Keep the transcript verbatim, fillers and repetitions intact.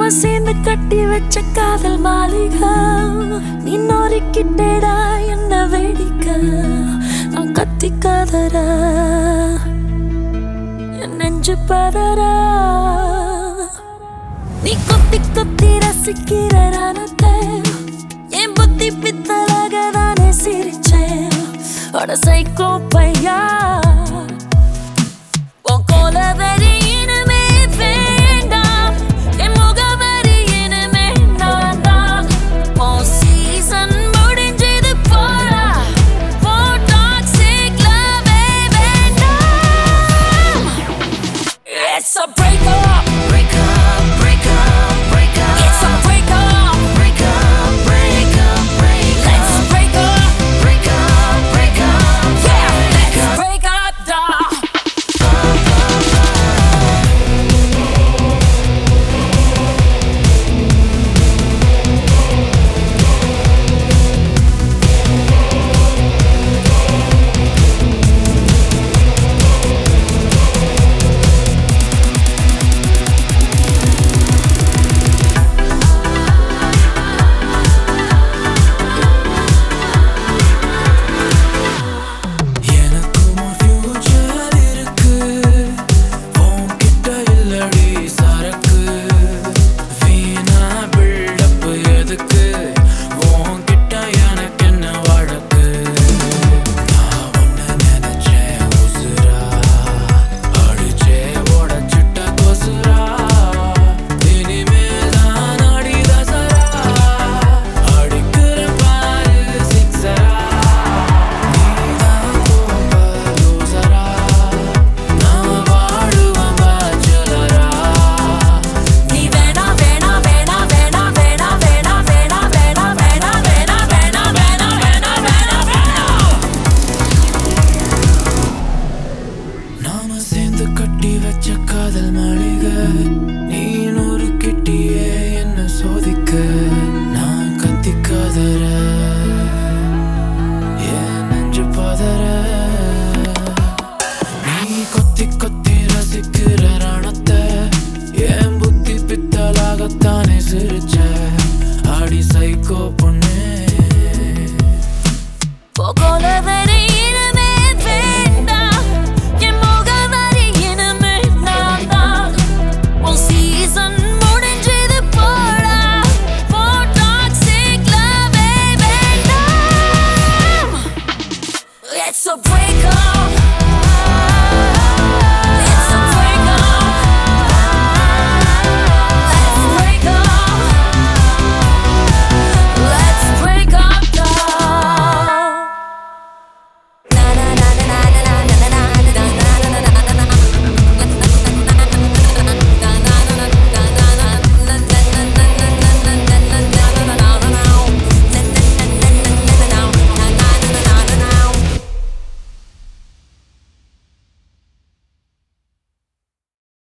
நாம சேர்ந்து கட்டி வச்ச காதல் மாளிகை நீ நோரிக்கிட்டேடா என்ன வேடிக்க நான் கத்தி கதற என் நெஞ்சு பதற நீ கொத்தி கொத்தி ரசிக்கிற ரணத்தை என் புத்தி பித்தலாக தானே சிரிச்சேன் அட சைக்கோ பையா உன் கோலவெறி இனிமே வேண்டாம் என் முகவரி இனிமே நான் தான் உன் சீசன் முடிஞ்சது போடா உன் டாக்ஸிக் லவ்வே வேண்டாம். It's a break up, break up, break up, break up. It's a break up, break up, break up, break up. Let's break up, break up, break up. Yeah, let's break up, dawg. கட்டி வச்ச காதல் மாளிகை நீ நூறு கிட்டியே என்ன சோதிக்க நான் கத்தி கதற என் நெஞ்சு பதற நீ கொத்தி கொத்தி ரசிக்கிற ரணத்தை என் புத்தி பித்தலாகத்தானே சிரிச்ச அடி சைக்கோ பொண்ணு கோலவெறி இனிமே வேண்டாம் என் முகவரி இனிமே நான் தான் உன் சீசன் முடிஞ்சது போடா உன் டாக்ஸிக் லவ்வே வேண்டாம். It's a break up.